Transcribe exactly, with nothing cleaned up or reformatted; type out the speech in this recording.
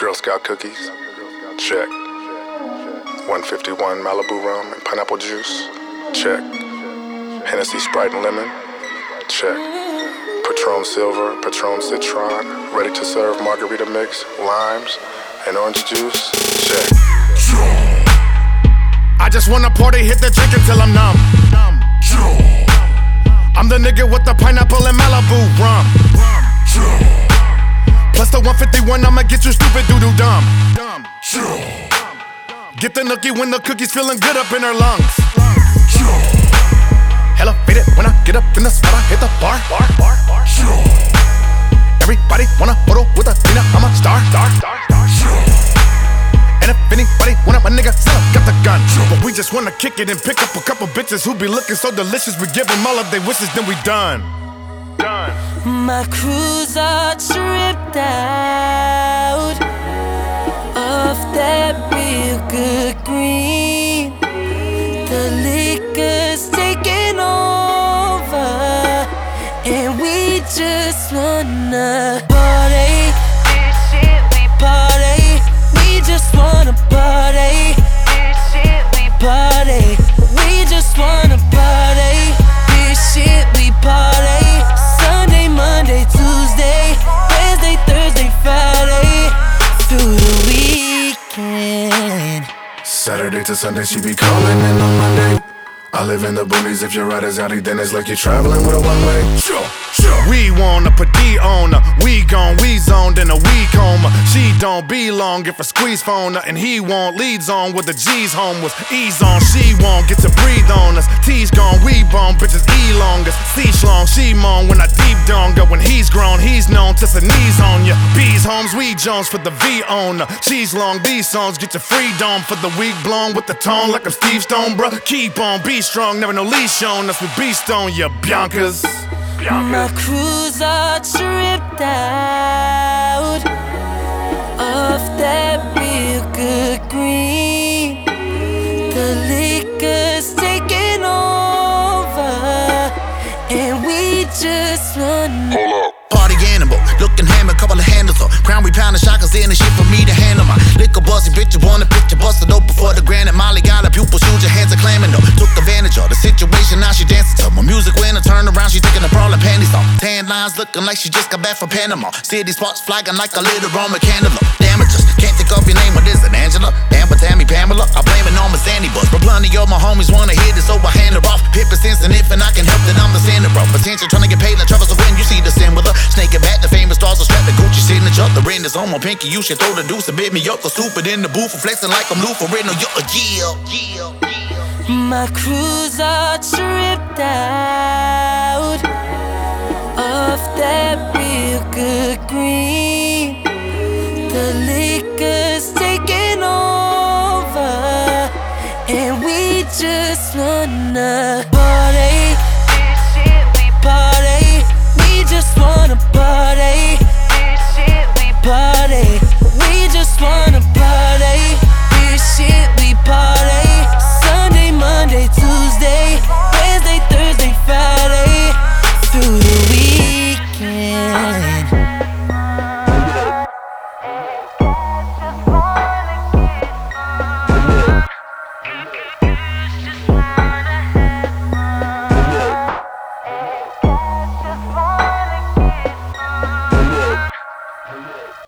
Girl Scout cookies? Check. one fifty-one Malibu rum and pineapple juice? Check. Hennessy, Sprite, and lemon? Check. Patron Silver, Patron Citron, ready to serve margarita mix, limes, and orange juice? Check. I just wanna party, hit the drink until I'm numb. I'm the nigga with the pineapple and Malibu rum. Plus the one fifty-one, I'ma get you stupid doo-doo dumb. Get the nookie when the cookie's feeling good up in her lungs. Elevated when I get up in the spot, I hit the bar. Everybody wanna photo with a Tina, I'm a star. And if anybody want up, my nigga, sell up, got the gun. But we just wanna kick it and pick up a couple bitches who be looking so delicious. We give them all of their wishes, then we done. Done. My crew's all tripped out off that real good green. The liquor's taking over, and we just wanna party. This shit we party. We just wanna party. This shit we party. We just wanna party. This shit we party. Sunday, Monday, Tuesday, Wednesday, Thursday, Friday, through the weekend. Saturday to Sunday, she be calling, and on Monday I live in the boonies. If your ride is outie, then it's like you're traveling with a one-way. Sure, sure. We wanna put D on her. We gon' we zoned in a week home. She don't be long if a squeeze phone her, and he won't leads on with the G's home was ease on. She won't get to breathe on us. T's gone, we bone, bitches E longest. C long, she moan when I deep down go. When he's grown, he's known to some knees on ya. B's homes, we Jones for the V owner. She's long, these songs get your freedom for the week blown with the tone like I'm Steve Stone, bruh. Keep on, be strong, never no leash on us. We beast on ya, Biancas. My crew's all tripped out off that real good green. The liquor's taking over, and we just wanna Hold up. Party animal, looking hammer, couple of handles up. Crown we pounding shockers in the shit for me to handle my liquor busty bitch. You want a picture busted open for the granite. Molly got a pupil, shoes, your hands are clamming though. Took advantage of the situation, now she dancing to my music. When I turn around, she taking the bra and panties off. Tan lines looking like she just got back from Panama. City spots flagging like a little Roman candle. Damages, can't think of your name, what is it, Angela? Amber, Tammy, Pamela, I blame it on my Sandy bus. But plenty of my homies wanna hear this, so I hand her off. Pip is instant, if and I can help, then I'm the sender bro. Potential trying to get paid like Travis, so when you see the sin with her. Snake it back, the famous stars are strapped, the Gucci signature. The ring is on my pinky, you should throw the deuce and bit me up. The stupid in the booth, flexing like I'm Lou for real. You're a yeah, yeah, yeah. My crew's all tripped out off that real good green.